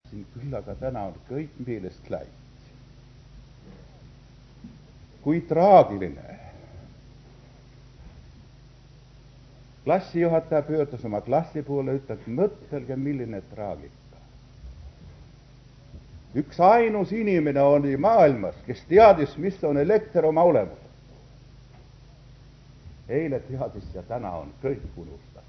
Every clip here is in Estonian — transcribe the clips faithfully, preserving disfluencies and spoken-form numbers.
küll aga täna on kõik meelest läinud. Kui traagiline. Klassijuhataja pöördus oma klassi poole, ütleb, mõtelge, milline traagika. Üks ainus inimene oli maailmas, kes teadis, mis on elekter oma olemus. Eile teadis ja täna on kõik unustatud.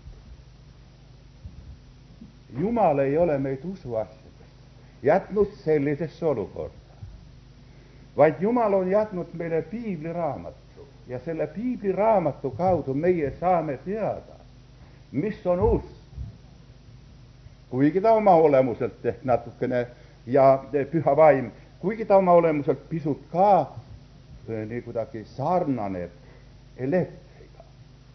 Jumal ei ole meid usuasjades jätnud sellisesse olukorda, vaid Jumal on jätnud meile piibliraamatu ja selle piibliraamatu kaudu meie saame teada, mis on usk. Kuigi ta oma olemuselt ehk natukene ja püha vaim, kuigi ta oma olemuselt pisut ka nii kuidagi sarnaneb elektriga.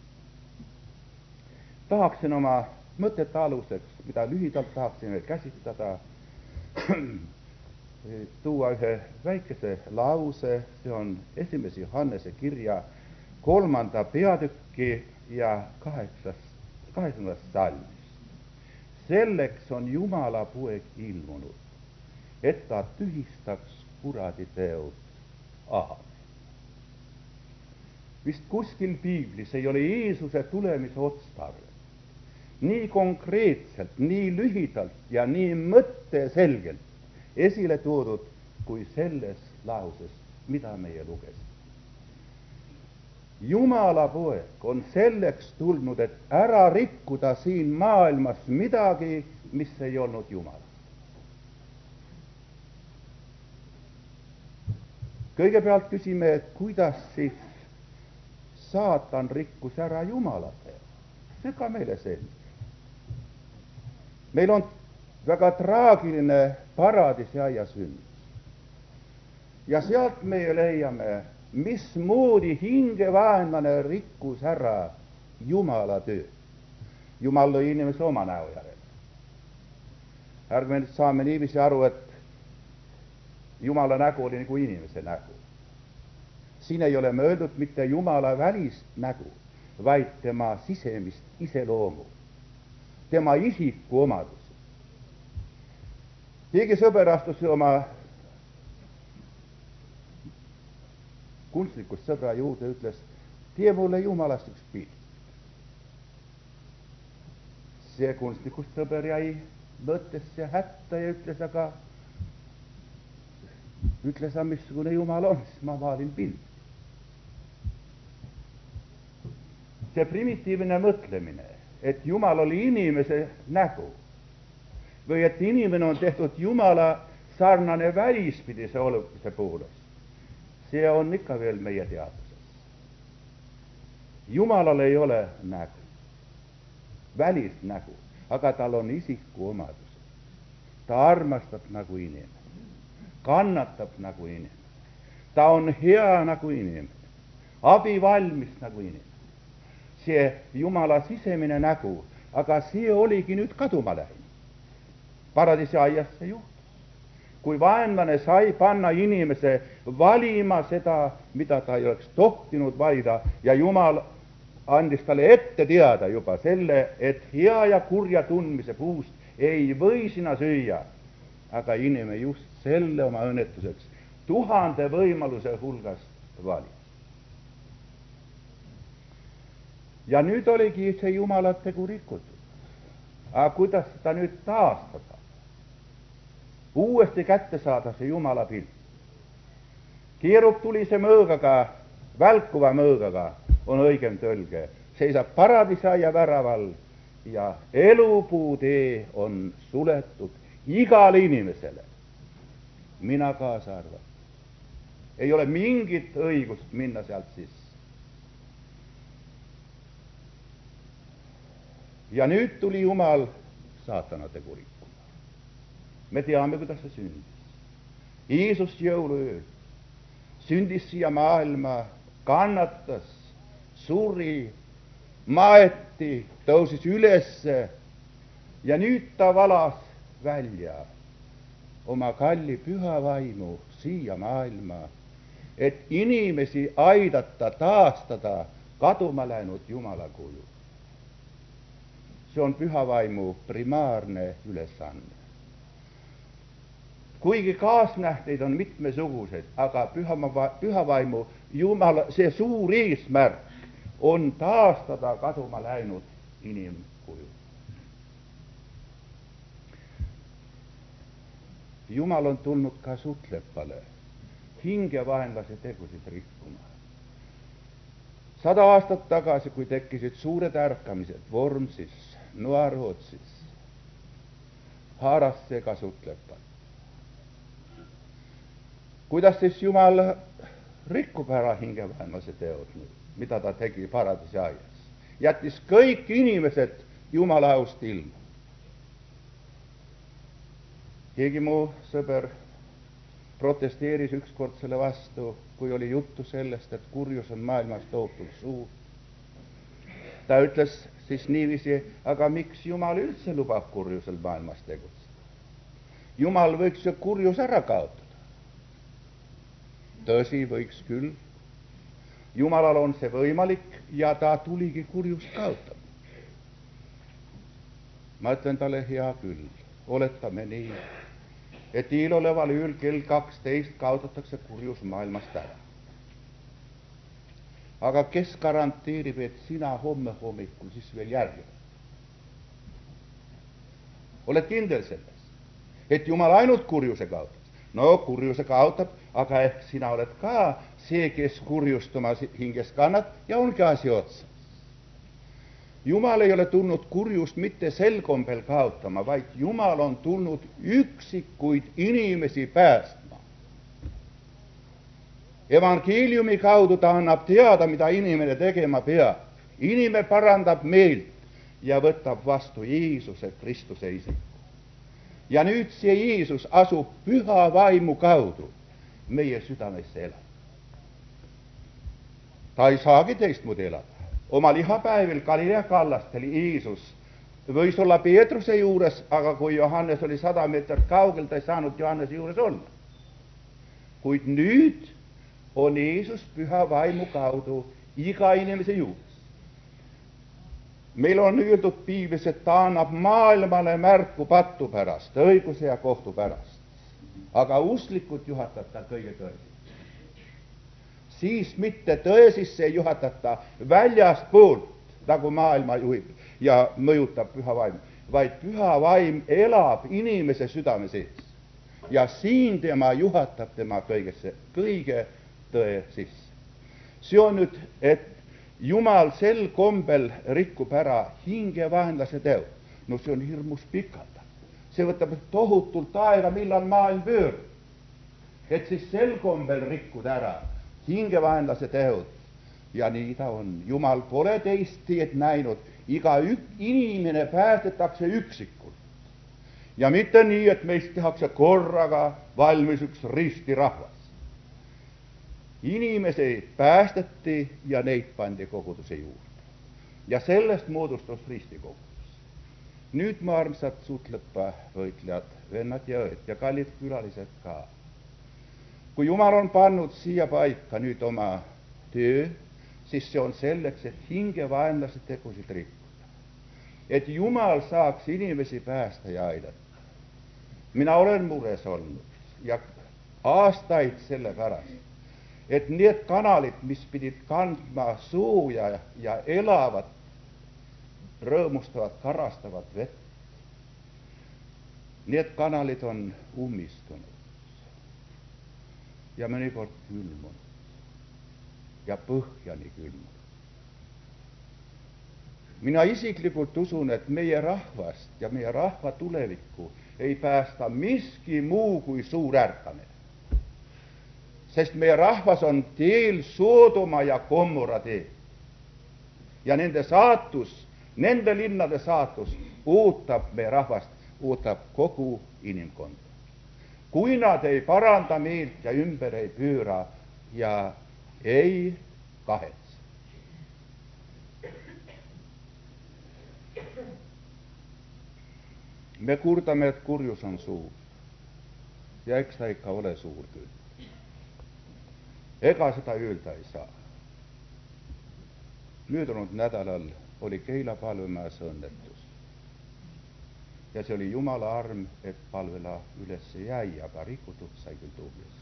Tahaksin oma mõtete aluseks, mida lühidalt tahaksin veel käsitleda, tuua ühe väikese lause, see on esimese Johannese kirja kolmanda peatüki ja kaheksas, kaheksandast salmist. Selleks on Jumala poeg ilmunud, et ta tühistaks kuradi teod Ahabi. Vist kuskil piiblis ei ole Jeesuse tulemise otstarve nii konkreetselt, nii lühidalt ja nii mõtteselgelt esile toodud kui selles lauses, mida meie lugesime. Jumala poeg on selleks tulnud, et ära rikkuda siin maailmas midagi, mis ei olnud Jumal. Kõigepealt küsime, et kuidas siis saatan rikkus ära Jumala teo. See ka meile selge. Meil on väga traagiline paradiisiaia sündmus. Ja sealt meie leiame, mismoodi hingevaenlane rikkus ära Jumala töö. Jumal lõi inimese oma näo järele. Ärme nüüd saame niiviisi aru, et Jumala nägu oli nagu inimese nägu. Siin ei ole mõeldud mitte Jumala välist nägu, vaid tema sisemist iseloomu, tema isiku omadusi. Keegi sõber astus oma kunstlikust sõbra juurde, ütles, tee mulle Jumalast üks pilt. See kunstlikust sõber jäi mõttesse hätta ja ütles, aga ütles, aga missugune Jumal on, siis ma maalin pilt. See primitiivne mõtlemine, et Jumal oli inimese nägu või et inimene on tehtud Jumala sarnane välispidise olukese puules, see on ikka veel meie teadvuses. Jumalal ei ole nägu, välist nägu, aga tal on isiku omadused. Ta armastab nagu inimene, kannatab nagu inimene, ta on hea nagu inimene, abivalmis nagu inimene. See Jumala sisemine nägu, aga see oligi nüüd kaduma läinud. Paradiisiaias see juhtus. Kui vaenlane sai panna inimese valima seda, mida ta ei oleks tohtinud valida, ja Jumal andis talle ette teada juba selle, et hea ja kurja tundmise puust ei või sina süüa, aga inimene just selle oma õnnetuseks tuhande võimaluse hulgast valis. Ja nüüd oligi see Jumala tegu rikutud. Aga kuidas seda nüüd taastada? Uuesti kätte saada see Jumala pilt. Keerub tulise mõõgaga, välkuva mõõgaga, on õigem tõlge, seisab paradiisiaia väraval ja elupuutee on suletud igale inimesele, mina kaasa arvan. Ei ole mingit õigust minna sealt sisse. Ja nüüd tuli Jumal saatana tegu rikkuma. Me teame, kuidas see sündis. Jeesus jõuluööl sündis siia maailma, kannatas, suri, maeti, tõusis ülesse ja nüüd ta valas välja oma kalli püha vaimu siia maailma, et inimesi aidata taastada kaduma läinud Jumala kuju. See on püha vaimu primaarne ülesanne. kuigi kaasnähteid on mitmesuguseid, aga püha, pühavaimu Jumala, see suur eesmärk on taastada kaduma läinud inimkuju. Jumal on tulnud ka Sutlepale hingevaenlase tegusid rikkuma. Sada aastat tagasi, kui tekkisid suured ärkamised Vormsis, Noa-Rootsis, haaras see ka Sutlepat. Kuidas siis Jumal rikkub ära hingevaenlase teod, mida ta tegi paradiisi aias? Jättis kõik inimesed Jumala aust ilma. Keegi mu sõber protesteeris ükskord selle vastu, kui oli juttu sellest, et kurjus on maailmas tohutult suur. Ta ütles siis niiviisi, aga miks Jumal üldse lubab kurjusel maailmas tegutseda? Jumal võiks ju kurjus ära kaotada. Tõsi, võiks küll. Jumalal on see võimalik ja ta tuligi kurjust kaotama. Ma ütlen talle, hea küll, oletame nii, et iiloleval ööl kell kaksteist kaotatakse kurjus maailmast ära. Aga kes garanteerib, et sina homme hommikul siis veel järgi? Oled kindel selles, et Jumal ainult kurjuse kaotab? No kurjuse kaotab, aga ehk sina oled ka see, kes kurjust oma hinges kannad ja ongi asi otsas. Jumal ei ole tulnud kurjust mitte sel kombel kaotama, vaid Jumal on tulnud üksikuid inimesi päästma. Evangeeliumi kaudu ta annab teada, mida inimene tegema peab. Inimene parandab meelt ja võtab vastu Jeesuse Kristuse isiku. Ja nüüd see Jeesus asub püha vaimu kaudu meie südamesse elama. Ta ei saagi teistmoodi elada. Oma lihapäevil Galilea kallastel Jeesus võis olla Peetruse juures, aga kui Johannes oli sada meetrit kaugel, ta ei saanud Johannese juures olla. Kuid nüüd on Jeesus püha vaimu kaudu iga inimese juures. Meil on öeldud piiblis, et ta annab maailmale märku pattu pärast, õiguse ja kohtu pärast. Aga usklikud juhatab ta kõige tõesisse. Siis mitte tõesisse ei juhatata väljast poolt, nagu maailma juhib ja mõjutab püha vaim, vaid püha vaim elab inimese südame sees. Ja siin tema juhatab tema kõigesse, kõige tõe sisse. See on nüüd, et Jumal sel kombel rikkub ära hingevaenlase teod. No see on hirmus pikalt. See võtab tohutult aega, millal maailm pöörab. Et siis sel kombel rikkuda ära hingevaenlase teod. Ja nii ta on. Jumal pole teist teed näinud. Iga ük, inimene päästetakse üksikult. Ja mitte nii, et meist tehakse korraga valmis üks ristirahvas. Inimesi päästeti ja neid pandi koguduse juurde. Ja sellest moodustus ristikogudus. Nüüd, ma armsad Sutlepa võitlejad, vennad ja õed ja kallid külalised ka. Kui Jumal on pannud siia paika nüüd oma töö, siis see on selleks, et hingevaenlase tegusid rikkuda. Et Jumal saaks inimesi päästa ja aidata. Mina olen mures olnud ja aastaid selle pärast, et need kanalid, mis pidid kandma sooja ja elavat, rõõmustavat, karastavat vett, need kanalid on ummistunud ja mõnikord külmunud ja põhjani külmunud. Mina isiklikult usun, et meie rahvast ja meie rahva tulevikku ei päästa miski muu kui suur ärkamine. Sest meie rahvas on teel Soodoma ja Gomorra teel. Ja nende saatus, nende linnade saatus ootab meie rahvast, ootab kogu inimkonda. Kui nad ei paranda meelt ja ümber ei pööra ja ei kahetse. Me kurdame, et kurjus on suur. Ja eks ta ikka ole suur küll. Ega seda öelda ei saa. Möödunud nädalal oli Keila Palvemäes õnnetus. Ja see oli Jumala arm, et palvela üles jäi, aga rikutud sai küll tuhjus.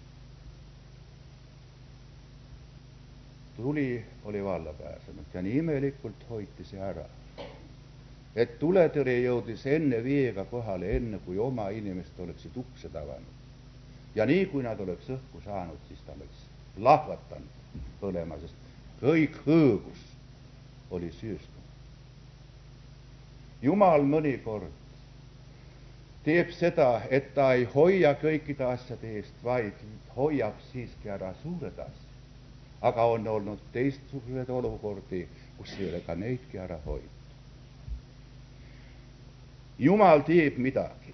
Tuli oli valla pääsenud ja nii imelikult hoiti see ära, et tuletõrje jõudis enne viiega kohale, enne kui oma inimesed oleksid uksed avanud. Ja nii kui nad oleks õhku saanud, siis ta oleks lahvatanud põlema, sest kõik hõõgus oli süüstunud. Jumal mõnikord teeb seda, et ta ei hoia kõikide asjade eest, vaid hoiab siiski ära suured asjad. Aga on olnud teistsuguseid olukordi, kus ei ole ka neidki ära hoitud. Jumal teeb midagi.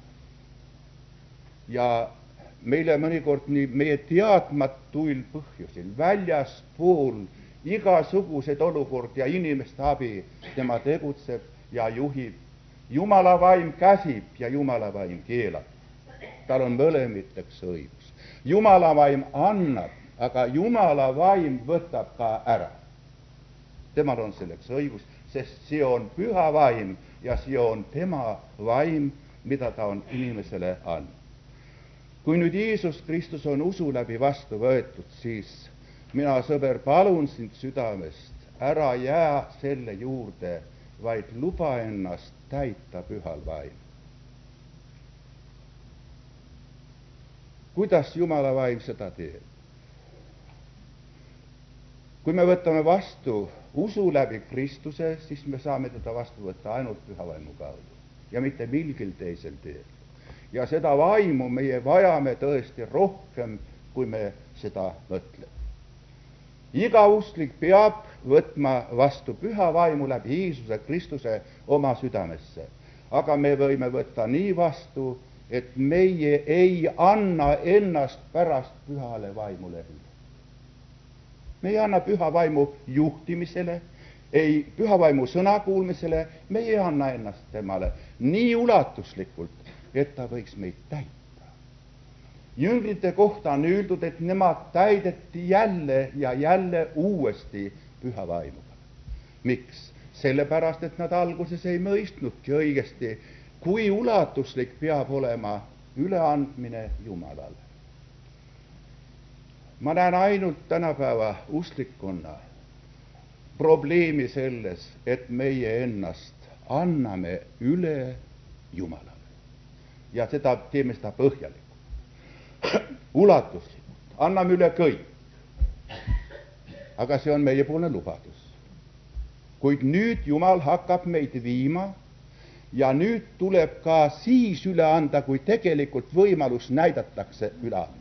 Ja meile mõnikord nii meie teadmatuil põhjusil, väljaspool igasugused olukord ja inimeste abi, tema tegutseb ja juhib. Jumala vaim käsib ja Jumala vaim keelab. Tal on mõlemiteks õigus. Jumala vaim annab, aga Jumala vaim võtab ka ära. Temal on selleks õigus, sest see on püha vaim ja see on tema vaim, mida ta on inimesele andnud. Kui nüüd Jeesus Kristus on usu läbi vastu võetud, siis mina, sõber, palun sind südamest, ära jää selle juurde, vaid luba ennast täita pühal vaim. Kuidas Jumala vaim seda teeb? Kui me võtame vastu usu läbi Kristuse, siis me saame teda vastu võtta ainult püha vaimu kaudu ja mitte milgil teisel teel. Ja seda vaimu meie vajame tõesti rohkem, kui me seda mõtleme. Iga usklik peab võtma vastu püha vaimu läbi Jeesuse Kristuse oma südamesse. Aga me võime võtta nii vastu, et meie ei anna ennast pärast pühale vaimule üle. Me ei anna püha vaimu juhtimisele, ei püha vaimu sõna kuulmisele, me ei anna ennast temale nii ulatuslikult, et ta võiks meid täita. Jüngrite kohta on öeldud, et nemad täideti jälle ja jälle uuesti püha vaimuga. Miks? Sellepärast, et nad alguses ei mõistnudki õigesti, kui ulatuslik peab olema üleandmine Jumalale. Ma näen ainult tänapäeva usklikkonna probleemi selles, et meie ennast anname üle Jumalale. Ja seda teeme seda põhjalikult, ulatuslikult, anname üle kõik. Aga see on meiepoolne lubadus. Kuid nüüd Jumal hakkab meid viima ja nüüd tuleb ka siis üle anda, kui tegelikult võimalus näidatakse üle anda.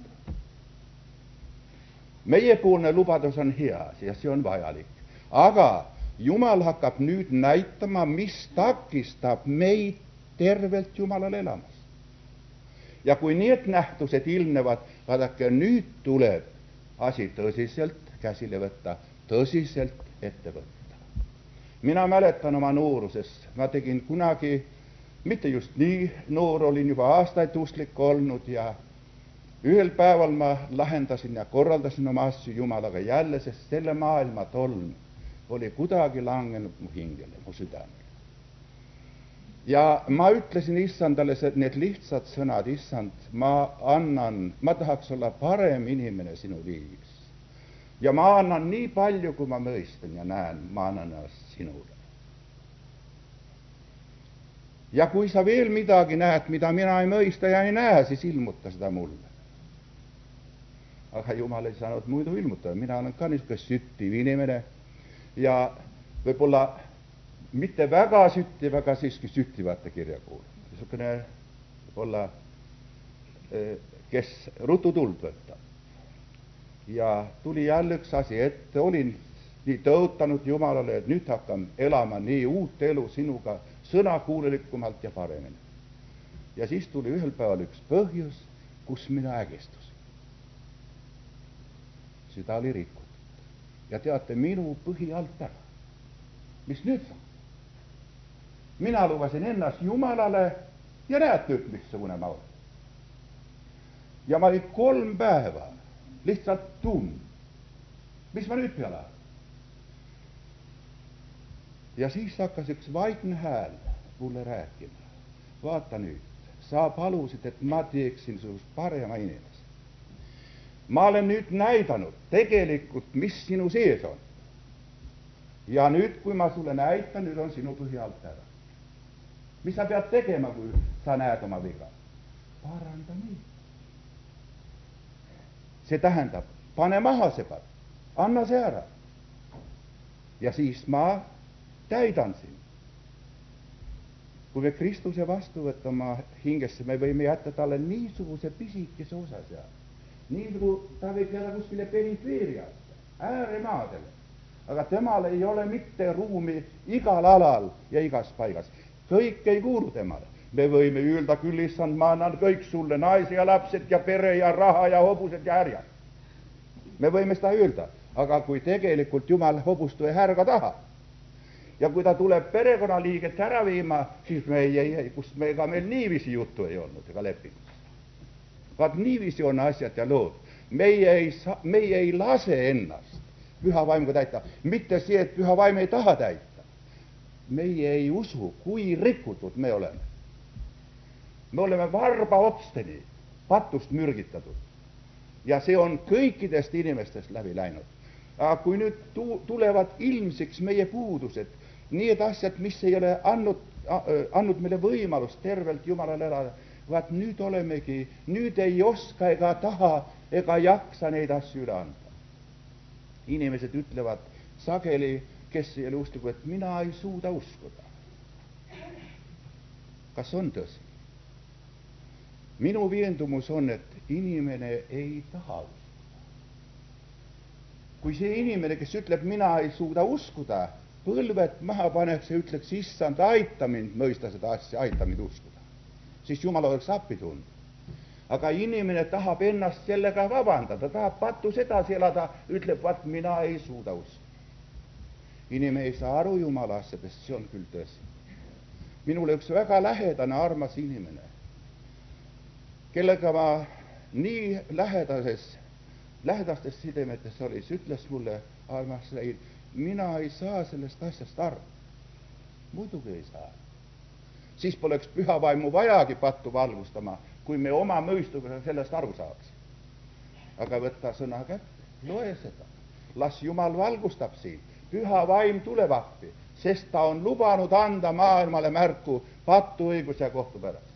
Meiepoolne lubadus on hea ja see on vajalik. Aga Jumal hakkab nüüd näitama, mis takistab meid tervelt Jumalale elamast. Ja kui need nähtused ilmnevad, vaadake, nüüd tuleb asi tõsiselt käsile võtta, tõsiselt ette võtta. Mina mäletan oma nooruses, ma tegin kunagi, mitte just nii noor, olin juba aastaid usklik olnud ja ühel päeval ma lahendasin ja korraldasin oma asju Jumalaga jälle, sest selle maailma tolm oli kuidagi langenud mu hingele, mu südamele. Ja ma ütlesin issandale need lihtsad sõnad, issand, ma annan, ma tahaks olla parem inimene sinu liivis. Ja ma annan nii palju, kui ma mõistan ja näen, ma annan ennast sinule. Ja kui sa veel midagi näed, mida mina ei mõista ja ei näe, siis ilmuta seda mulle. Aga Jumal ei saanud muidu ilmutada, mina olen ka niisugune süttiv inimene ja võib-olla mitte väga süttiv, aga siiski süttivate kirjakuul. Niisugune võib-olla, kes rutu tuld võtab. Ja tuli jälle üks asi ette, olin nii tõotanud Jumalale, et nüüd hakkan elama nii uut elu sinuga sõnakuulelikumalt ja paremini. Ja siis tuli ühel päeval üks põhjus, kus mina ägistusin. Süda oli rikutud. Ja teate, minu põhi alt ära. Mis nüüd saab? Mina lubasin ennast Jumalale ja näed nüüd, missugune ma olen. Ja ma olin kolm päeva lihtsalt tumm. Mis ma nüüd peale? Ja siis hakkas üks vaikne hääl mulle rääkima. vaata nüüd, sa palusid, et ma teeksin sinust parema inimese. Ma olen nüüd näidanud tegelikult, mis sinu sees on. Ja nüüd, kui ma sulle näitan, nüüd on sinu põhi alt ära. Mis sa pead tegema, kui sa näed oma viga? Paranda nii. See tähendab, pane maha see patt, anna see ära. Ja siis ma täidan sind. Kui me Kristuse vastu võtame hingesse, me võime jätta talle niisuguse pisikese osa seal. Nii nagu ta võib jääda kuskile perifeeriasse, ääremaadele. Aga temal ei ole mitte ruumi igal alal ja igas paigas. Kõik ei kuulu temale. Me võime öelda küll, issand, ma annan kõik sulle, naisi ja lapsed ja pere ja raha ja hobused ja härjad. Me võime seda öelda, aga kui tegelikult Jumal hobustu ei härga taha, ja kui ta tuleb perekonnaliiget ära viima, siis me ei, ei, kus me ega meil niiviisi juttu ei olnud ega lepingus. Vaat niiviisi on asjad ja lood. Meie ei, sa, meie ei lase ennast püha vaimuga täita. Mitte see, et püha vaim ei taha täita. Meie ei usu, kui rikutud me oleme. Me oleme varba otsteni patust mürgitatud. Ja see on kõikidest inimestest läbi läinud. Aga kui nüüd tu, tulevad ilmsiks meie puudused, need asjad, mis ei ole andnud, andnud meile võimalust tervelt Jumalale elada, vaat nüüd olemegi, nüüd ei oska ega taha ega jaksa neid asju üle anda. Inimesed ütlevad sageli, kes ei ole uskunud, et mina ei suuda uskuda. Kas on tõsi? Minu veendumus on, et inimene ei taha uskuda. Kui see inimene, kes ütleb, mina ei suuda uskuda, põlved maha paneks ja ütleks, issand, aita mind mõista seda asja, aita mind uskuda. Siis Jumal oleks appi tulnud. Aga inimene tahab ennast sellega vabandada, tahab patus edasi elada, ütleb, vaat mina ei suuda uskuda. Inimene ei saa aru Jumala asjadest, see on küll tõsi. Minule üks väga lähedane armas inimene, kellega ma nii lähedases, lähedastes sidemetes olis, ütles mulle, armas Leil, mina ei saa sellest asjast aru. Muidugi ei saa. Siis poleks püha vaimu vajagi pattu valgustama, kui me oma mõistuga sellest aru saaks. Aga võtta sõna kätte, loe seda. Las Jumal valgustab siin. Püha vaim tuleb appi, sest ta on lubanud anda maailmale märku pattu õigus ja kohtu pärast.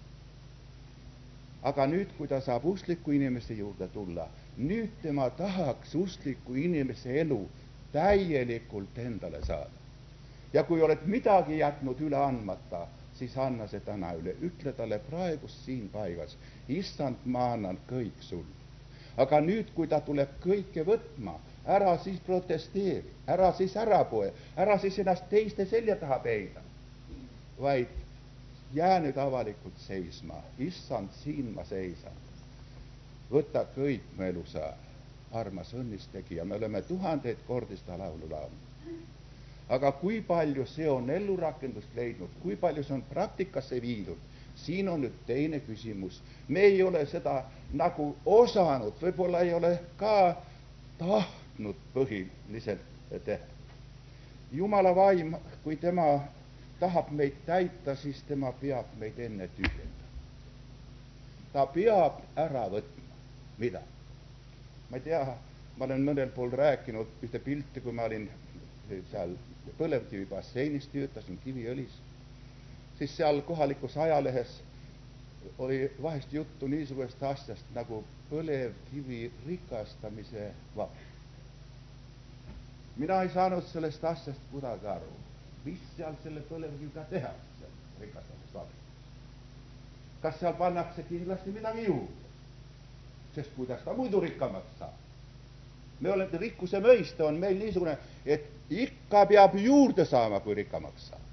Aga nüüd, kui ta saab uskliku inimese juurde tulla, nüüd tema tahaks uskliku inimese elu täielikult endale saada. Ja kui oled midagi jätnud üle andmata, siis anna see täna üle. Ütle talle praegust siin paigas, issand, ma annan kõik sulle. Aga nüüd, kui ta tuleb kõike võtma, ära siis protesteeri, ära siis ära poe, ära siis ennast teiste selja taha peida, vaid jää nüüd avalikult seisma. Issand, siin ma seisan. Võta kõik mu elusaar, armas õnnistegija, me oleme tuhandeid kordi seda laulu laulnud. Aga kui palju see on ellurakendust leidnud, kui palju see on praktikasse viidud, siin on nüüd teine küsimus. Me ei ole seda nagu osanud, võib-olla ei ole ka tahtnud põhiliselt teha. Jumala vaim, kui tema tahab meid täita, siis tema peab meid enne tühjendama. Ta peab ära võtma. Mida? Ma ei tea, ma olen mõnel pool rääkinud ühte pilti, kui ma olin seal põlevkivi basseinis, töötasin Kiviõlis, siis seal kohalikus ajalehes oli vahest juttu niisugust asjast nagu põlevkivi rikastamise vabrik. Mina ei saanud sellest asjast kuidagi aru, mis seal selle põlevkiviga tehakse, rikastamisvabrik. Kas seal pannakse kindlasti midagi juurde, sest kuidas ta muidu rikkamaks saab? Me oleme, rikkuse mõiste on meil niisugune, et ikka peab juurde saama, kui rikkamaks saab.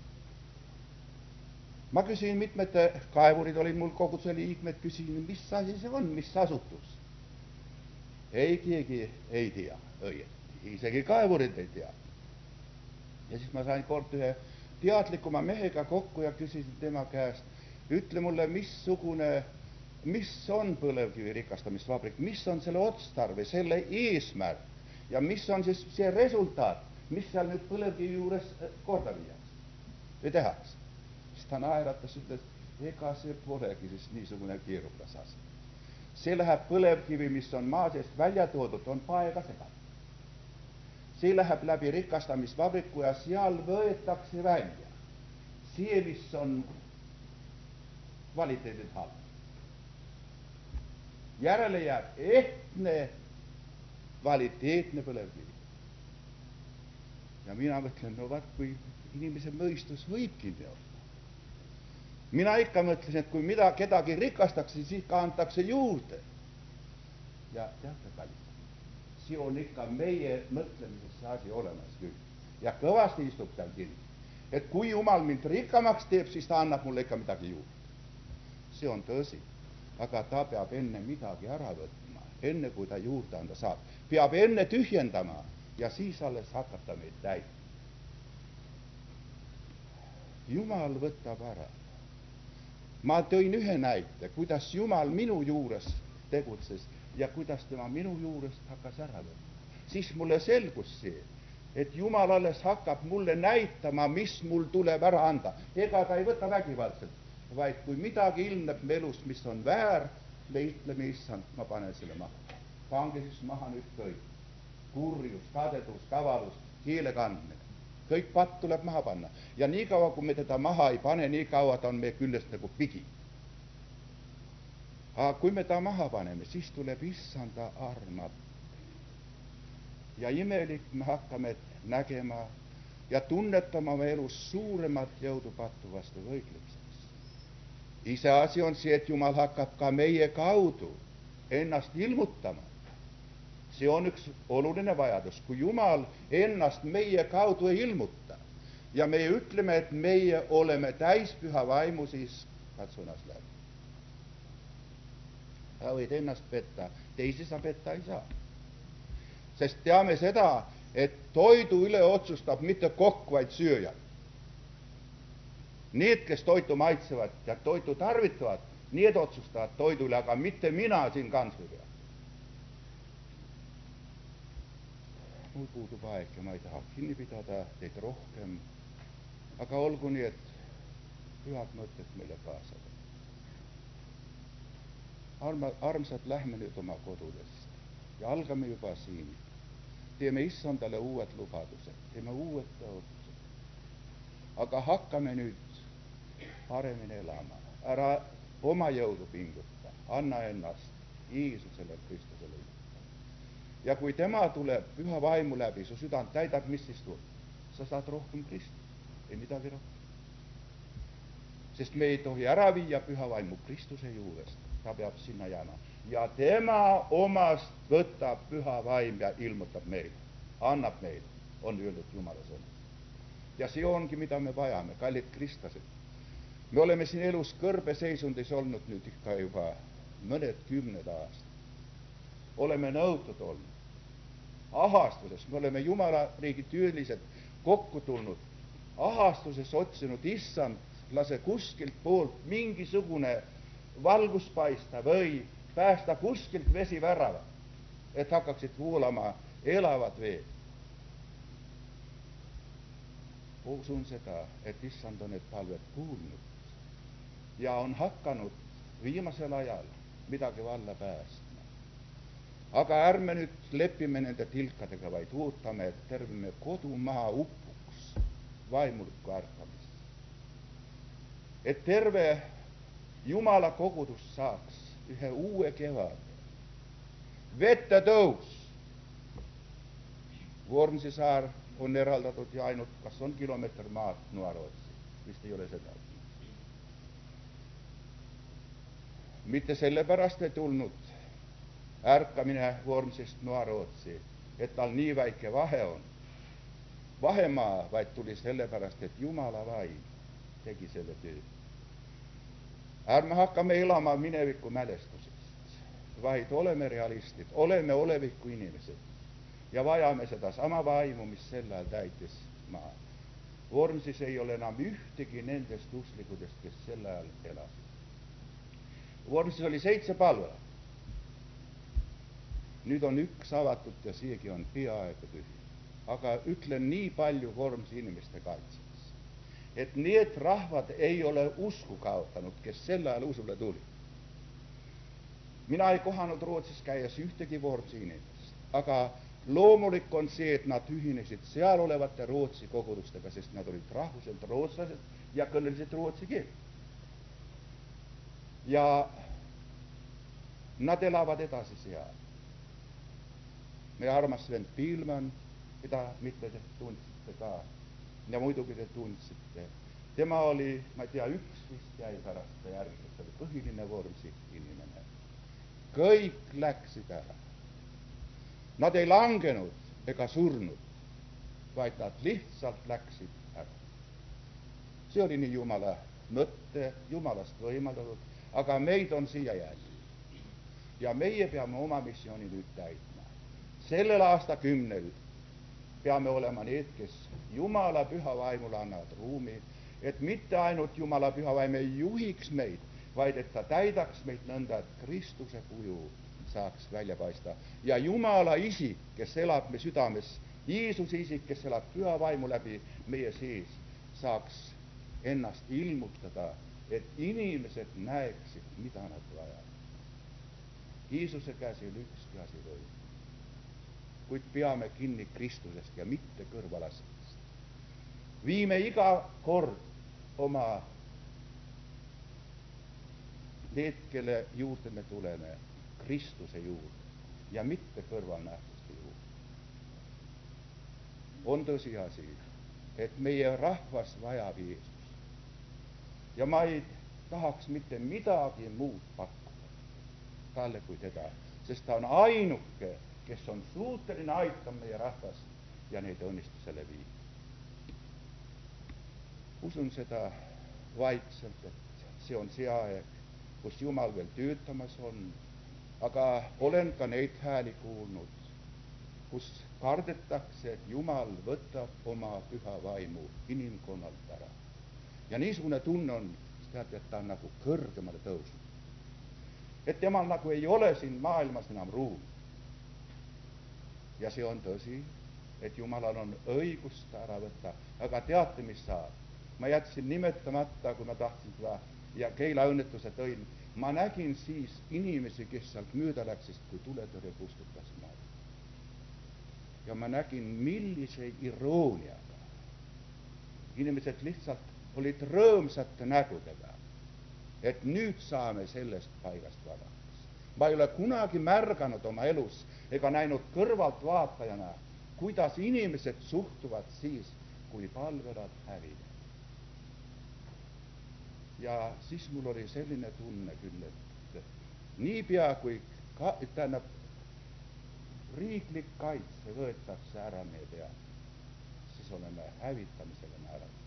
Ma küsin, mitmete kaevurid olid mul koguduse liikmed, küsin, mis asi see on, mis asutus? Ei keegi ei tea õieti, isegi kaevurid ei tea. Ja siis ma sain kord ühe teadlikuma mehega kokku ja küsisin tema käest, ütle mulle, missugune mis on põlevkivi rikastamisvabrik, mis on selle otstarve, selle eesmärk ja mis on siis see resultaat, mis seal nüüd põlevkivi juures korda viiakse või tehakse. Siis ta naeratas, ütles, ega see polegi siis niisugune keerukas asi. See läheb põlevkivi, mis on maa seest välja toodud, on paega seganud. See läheb läbi rikastamisvabriku ja seal võetakse välja see, mis on kvaliteedid halb. Järele jääb ehtne, kvaliteetne põlevkivi. Ja mina mõtlen, no vaat, kui inimese mõistus võibki nii olla. Mina ikka mõtlesin, et kui mida, kedagi rikastakse, siis ikka antakse juurde. Ja teate, kallid, see on ikka meie mõtlemises see asi olemas küll. Ja kõvasti istub tal kinni. Et kui Jumal mind rikkamaks teeb, siis ta annab mulle ikka midagi juurde. See on tõsi. Aga ta peab enne midagi ära võtma, enne kui ta juurde anda saab. Peab enne tühjendama ja siis alles hakata meid täitma. Jumal võtab ära. Ma tõin ühe näite, kuidas Jumal minu juures tegutses ja kuidas tema minu juurest hakkas ära võtma. Siis mulle selgus see, et Jumal alles hakkab mulle näitama, mis mul tuleb ära anda. Ega ta ei võta vägivaldselt, vaid kui midagi ilmneb elus, mis on väär, me ütleme, issand, ma panen selle maha. Pange siis maha nüüd kõik. Kurjus, kadedus, kavalus, keele kandmine. Kõik patt tuleb maha panna. Ja nii kaua, kui me teda maha ei pane, nii kaua ta on meie küljest nagu pigi. Aga kui me ta maha paneme, siis tuleb issanda armab. Ja imelik me hakkame nägema ja tunnetama oma elus suuremat jõudu pattu vastu võitlemiseks. Ise asi on see, et Jumal hakkab ka meie kaudu ennast ilmutama. See on üks oluline vajadus. Kui Jumal ennast meie kaudu ei ilmuta ja me ütleme, et meie oleme täispüha vaimu, siis katsu ennast läbi. Sa võid ennast petta, teisi sa petta ei saa. Sest teame seda, et toidu üle otsustab mitte kokk, vaid sööjad. Need, kes toitu maitsevad ja toitu tarvitavad, need otsustavad toidu üle, aga mitte mina siin kansli peal. Mul puudub aeg ja ma ei taha kinni pidada teid rohkem, aga olgu nii, et pühad mõtted meile kaasavad. Arma, armsad, lähme nüüd oma kodudest ja algame juba siin. Teeme issandale uued lubadused, teeme uued tõotused. Aga hakkame nüüd paremini elama. Ära oma jõudu pinguta, anna ennast Jeesusele Kristusele. Ja kui tema tuleb püha vaimu läbi, su südant täidab, mis siis tuleb? Sa saad rohkem Kristust, ei midagi rohkem. Sest me ei tohi ära viia püha vaimu Kristuse juurest, ta peab sinna jääma. Ja tema omast võtab püha vaim ja ilmutab meile, annab meile, on öeldud Jumala sõna. Ja see ongi, mida me vajame, kallid kristlased. Me oleme siin elus kõrbeseisundis olnud nüüd ikka juba mõned kümned aastad. Oleme nõutud olnud. Ahastuses, me oleme Jumala riigi töölised kokku tulnud, ahastuses otsinud, issand, lase kuskilt poolt mingisugune valgus paista või päästa kuskilt vesi värava, et hakkaksid voolama elavad veed. Usun seda, et issand on need palved kuulnud ja on hakanud viimasel ajal midagi valla päästma. Aga ärme nüüd lepime nende tilkadega, vaid ootame, et terve me kodumaa upuks vaimulikku ärkamist. Et terve Jumala kogudus saaks ühe uue kevade. Vette tõus. Vormsi saar on eraldatud ja ainult, kas on kilomeeter maad Noarootsi, vist ei ole seda. Mitte sellepärast ei tulnud ärkamine Vormsist Noarootsi, et tal nii väike vahe on. Vahemaa vaid tuli sellepärast, et Jumala vaim tegi selle töö. Ärme hakkame elama mineviku mälestusest, vaid oleme realistid, oleme oleviku inimesed ja vajame seda sama vaimu, mis sel ajal täitis maa. Vormsis ei ole enam ühtegi nendest usklikudest, kes sel ajal elasid. Vormsis oli seitse palve. Nüüd on üks avatud ja seegi on peaaegu tühi. Aga ütlen nii palju Vormsi inimeste kaitseks. et need rahvad ei ole usku kaotanud, kes sel ajal usule tuli. Mina ei kohanud Rootsis käies ühtegi Vormsi inimest, aga loomulik on see, et nad ühinesid seal olevate Rootsi kogudustega, sest nad olid rahvuselt rootslased ja kõnelesid rootsi keelt. Ja nad elavad edasi seal. Meie armas vend Pilman, keda mitte te tundsite ka, ja muidugi te tundsite. Tema oli, ma ei tea, üks vist jäi pärast ta järgselt, oli põhiline Vormsi inimene. Kõik läksid ära. Nad ei langenud ega surnud, vaid nad lihtsalt läksid ära. See oli nii Jumala mõtte, Jumalast võimaldatud, aga meid on siia jäänud. Ja meie peame oma missiooni nüüd täitma. Sellel aastakümnel peame olema need, kes Jumala püha vaimule annavad ruumi, et mitte ainult Jumala püha vaim ei juhiks meid, vaid et ta täidaks meid nõnda, et Kristuse kuju saaks välja paista. Ja Jumala isik, kes elab me südames, Jeesuse isik, kes elab püha vaimu läbi meie sees, saaks ennast ilmutada, et inimesed näeksid, mida nad vajavad. Jeesuse käes ei ole ükski asi võim, kuid peame kinni Kristusest ja mitte kõrvalastest. Viime iga kord oma need, kelle juurde me tuleme, Kristuse juurde ja mitte kõrvalnähtuste juurde. On tõsiasi, et meie rahvas vajab Jeesust. Ja ma ei tahaks mitte midagi muud pakkuda talle kui teda, sest ta on ainuke, kes on suuteline aitama meie rahvast ja neid õnnistusele viia. Usun seda vaikselt, et see on see aeg, kus Jumal veel töötamas on, aga olen ka neid hääli kuulnud, kus kardetakse, et Jumal võtab oma püha vaimu inimkonnalt ära. Ja niisugune tunne on, teate, et ta on nagu kõrgemale tõusnud. Et temal nagu ei ole siin maailmas enam ruumi. Ja see on tõsi, et Jumalal on õigus ta ära võtta, aga teate, mis saab? Ma jätsin nimetamata, kui ma tahtsin seda ja Keila õnnetuse tõin. Ma nägin siis inimesi, kes sealt mööda läksist, kui tuletõrje kustutas maad. Ja ma nägin, millise irooniaga inimesed lihtsalt olid rõõmsate nägudega, et nüüd saame sellest paigast vabaks. Ma ei ole kunagi märganud oma elus ega näinud kõrvalt vaatajana, kuidas inimesed suhtuvad siis, kui palvelad hävivad. Ja siis mul oli selline tunne küll, et niipea kui ka, tähendab, riiklik kaitse võetakse ära meie pealt, siis oleme hävitamisele määratud.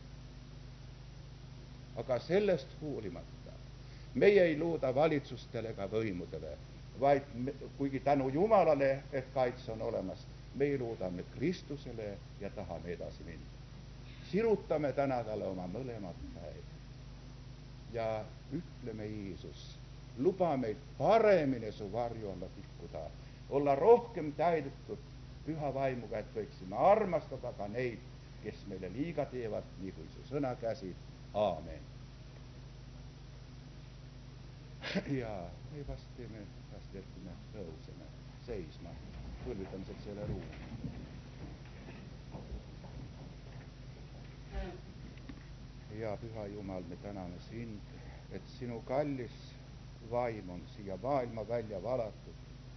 Aga sellest hoolimata meie ei looda valitsustele ega võimudele, vaid me, kuigi tänu Jumalale, et kaitse on olemas, me loodame Kristusele ja tahame edasi minna. Sirutame täna talle oma mõlemad käed ja ütleme, Jeesus, luba meid paremini su varju alla tikkuda, olla rohkem täidetud püha vaimuga, et võiksime armastada ka neid, kes meile liiga teevad, nii kui su sõna käsib. Aamen. Ja me vast teeme, vast jätkime tõuseme seisma, põlvitamiseks selle ruumi. Ja püha Jumal, me täname sind, et sinu kallis vaim on siia maailma välja valatud.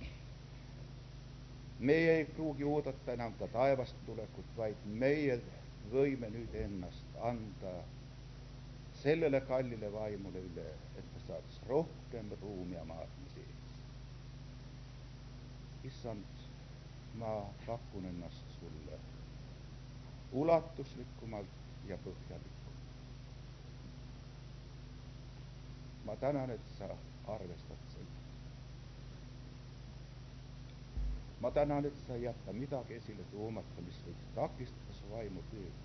Meie ei pruugi oodata enam ta taevast tulekut, vaid meie võime nüüd ennast anda sellele kallile vaimule üle, et ta saaks rohkem ruumi ja maadme sees. Issand, ma pakun ennast sulle ulatuslikumalt ja põhjalikumalt. Ma tänan, et sa arvestad selle. Ma tänan, et sa ei jäta midagi esile toomata, mis võiks takistada su vaimu tööd.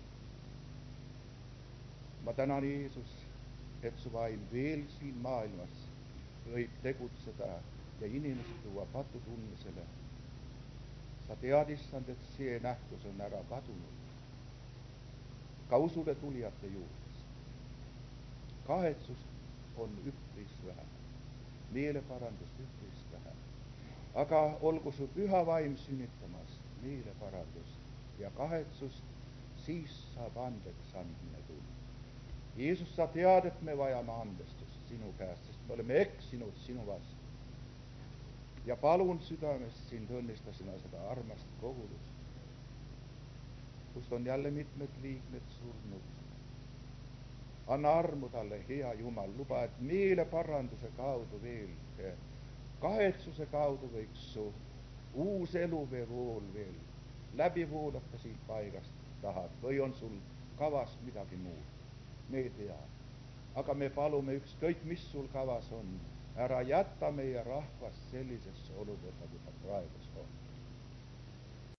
Ma tänan, Jeesus, et su vaim veel siin maailmas võib tegutseda ja inimesi tuua patu tundmisele. Sa tead, issand, et see nähtus on ära kadunud. ka usulle tulijate juures. Kahetsust on üpris vähe, meeleparandust üpris vähe. Aga olgu su püha vaim sünnitamas meeleparandust ja kahetsust, siis saab andeks andmine tulla. Jeesus, sa tead, et me vajame andestust sinu käest, sest me oleme eksinud sinu vastu. Ja palun südamest sind õnnista sina seda armast kogudust, kust on jälle mitmed liikmed surnud. Anna armu talle, hea Jumal, luba, et meeleparanduse kaudu veel, kahetsuse kaudu võiks su uus eluveevool veel läbi voolata siit paigast tahad või on sul kavas midagi muud, me ei tea. Aga me palume ükskõik, mis sul kavas on, ära jäta meie rahvast sellisesse olukorda, kui ta praegu on.